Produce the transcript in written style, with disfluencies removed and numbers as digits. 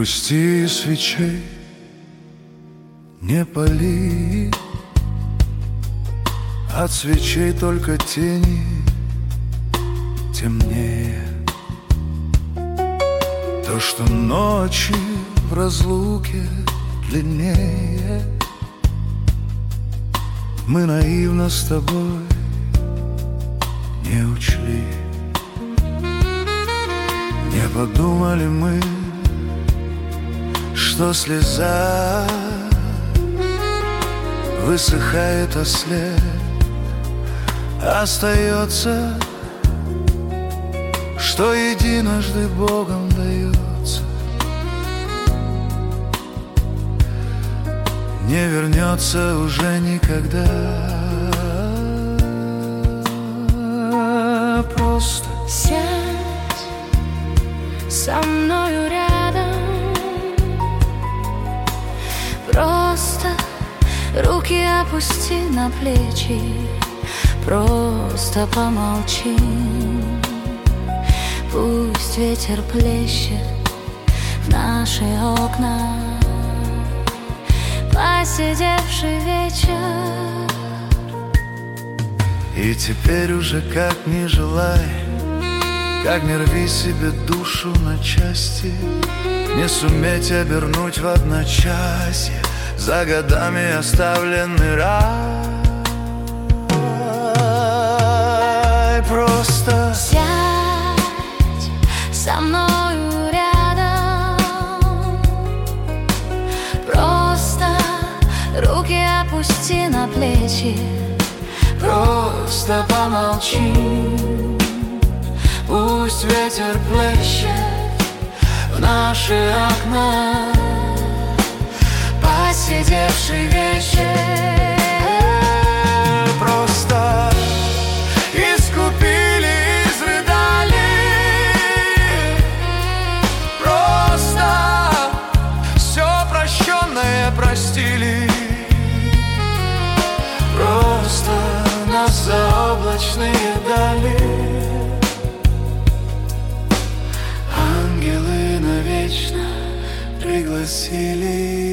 грусти свечей не пали, от свечей только тени темнее. То, что ночи в разлуке длиннее, мы наивно с тобой не учли. Не подумали мы, что слеза высыхает, а след остается, что единожды Богом дается, не вернется уже никогда. Просто сядь со мною рядом, просто руки опусти на плечи, просто помолчи. Пусть ветер плещет в наши окна, посидевший вечер. И теперь уже как ни желай, как не рви себе душу на части, не суметь обернуть в одночасье за годами оставленный рай. Просто сядь со мною рядом, просто руки опусти на плечи, просто помолчи. Пусть ветер плещет в наши окна, посидевший вечер. просто искупили, изрыдали, просто все прощенное простили, просто нас заоблачные дали. Ангелы навечно пригласили.